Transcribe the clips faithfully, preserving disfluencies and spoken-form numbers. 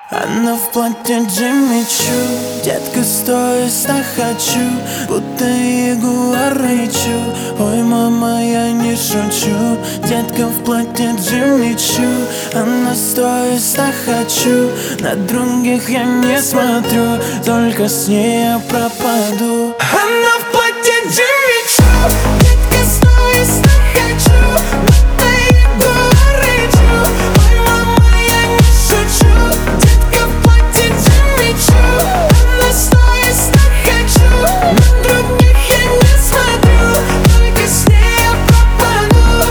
Она в платье Джимми Чу, детка, стой, ста хочу, будто ягуар рычу. Ой, мама, я не шучу, детка в платье Джимми Чу. Она стой, ста хочу, на других я не смотрю, только с ней я пропаду. Она в платье Джимми Чу, детка, стой, ста хочу, будто ягуар рычу. Ой, мама, я не шучу, детка в платье Джимми Чу. Она стой, ста хочу, на других я не смотрю, только с ней я пропаду.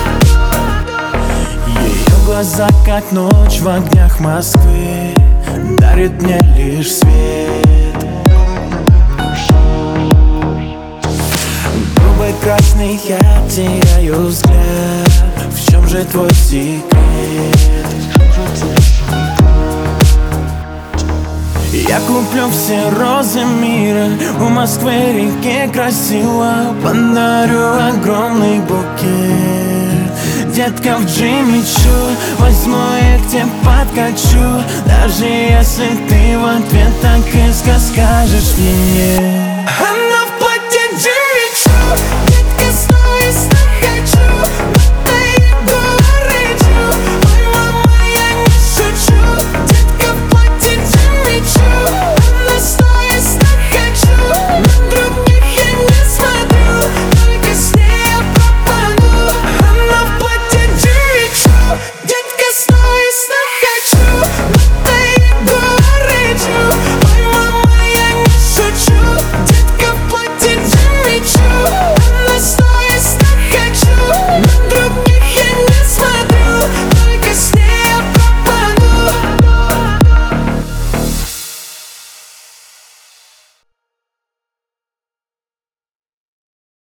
Ее глаза, как ночь в огнях Москвы, дарит мне лишь свет. Губы красные, я теряю взгляд. В чем же твой секрет? Я куплю все розы мира, у Москвы реки красиво, подарю огромный букет. Детка в Джимми Чу, возьму я к тебе подкачу, даже если ты в ответ так резко скажешь мне. Она в платье Джимми Чу.